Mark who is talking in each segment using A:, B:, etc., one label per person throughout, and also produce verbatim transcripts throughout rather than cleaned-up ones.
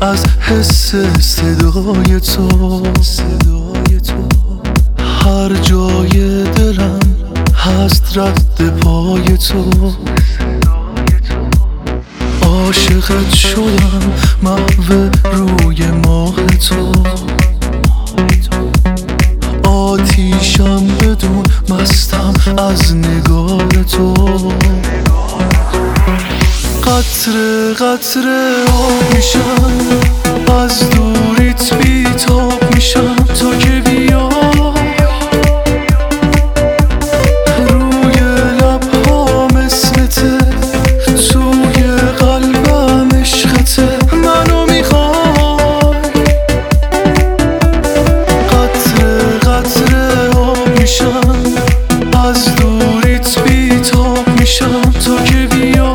A: از حس صدای تو. هر جای دلم هست رد پای تو. عاشقت شدم محو روی ماه تو. آتیشم بدون مستم از نگاه تو. قطره قطره آب میشم از دوریت بیتاب میشم تا که بیا. روی لبها مثلته توی قلبم عشقته منو میخوای. قطره قطره آب میشم از دوریت بیتاب میشم تا که بیا.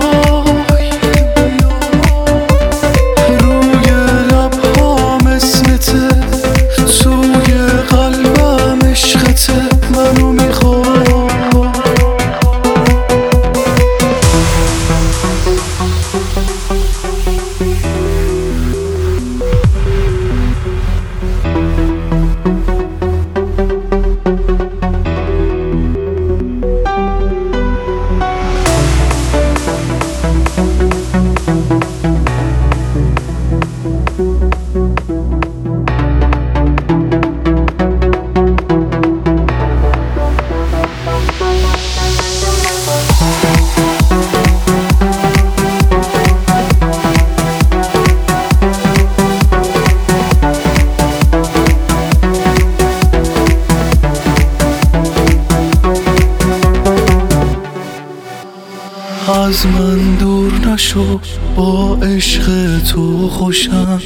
A: از من دور نشو با عشق تو خوشم.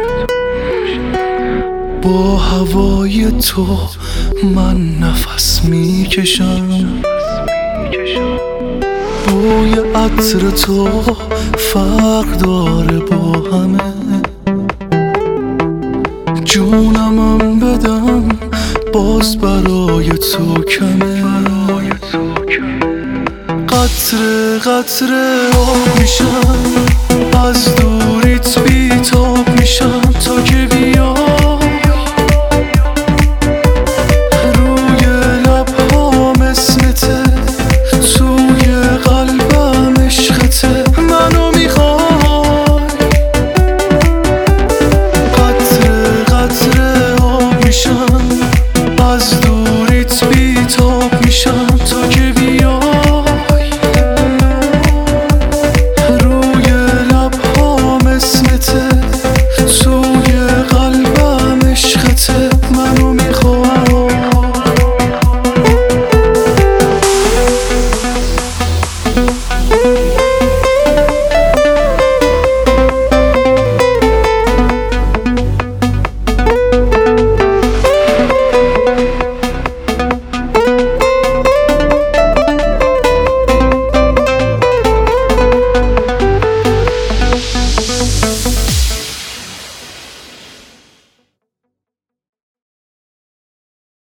A: با هوای تو من نفس میکشم. بوی عطر تو فرق داره با همه. جونمم بدم باز برای تو کمه. قطره قطره آب میشم از دور